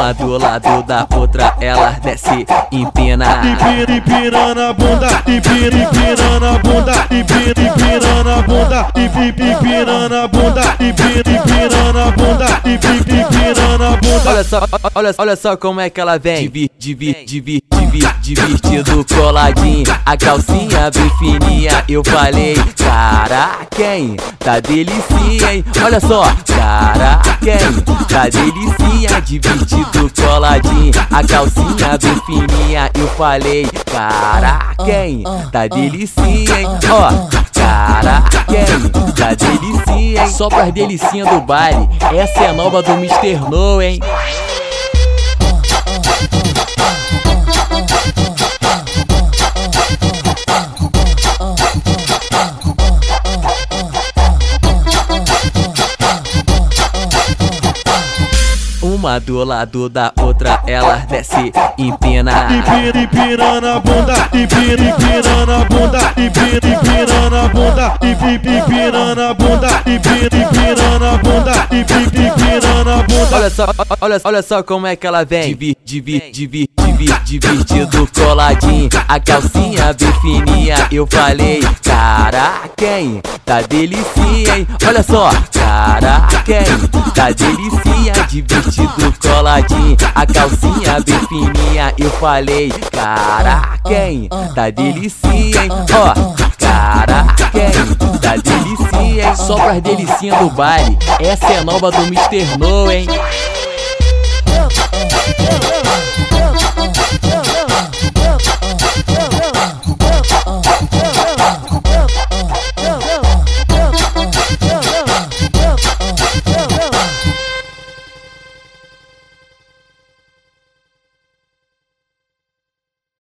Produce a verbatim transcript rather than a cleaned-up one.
Uma do lado da outra, ela desce, empina. Empina, empina na bunda, empina, empina na bunda, empina, empina na bunda, empina, empina na bunda, empina, empina na bunda, empina, empina na bunda. Olha só, olha, olha só como é que ela vem. Divir, divir, divir, divir, divertido coladinho. A calcinha bem fininha, eu falei, caraca, hein? Tá delicinha, hein? Olha só, caraca, hein? Tá delicinha, divertido coladinho. A calcinha bem fininha, eu falei, caraca, hein? Tá delicinha, hein? Ó, caraca, hein? Tá delicinha, hein? Só pras delicinhas do baile, essa é a nova do mister No, hein? Uma do lado da outra, ela desce, empina. Empina, empina na bunda, empina, empina na bunda, empina, empina na bunda, empina, empina na bunda, empina, empina na bunda, empina, empina na bunda. Olha só, olha, olha só como é que ela vem. Divir, divir, divir, divir, divertido coladinho. A calcinha bem fininha, eu falei, caraca, hein? Tá delicinha, hein? Olha só, caraca, hein? Tá delicinha, divertido coladinho. A calcinha bem fininha, eu falei, caraca, hein? Tá delicinha, hein? Ó, caraca, hein? Tá delicinha, hein? Só pras delicinhas do baile, essa é a nova do mister No, hein?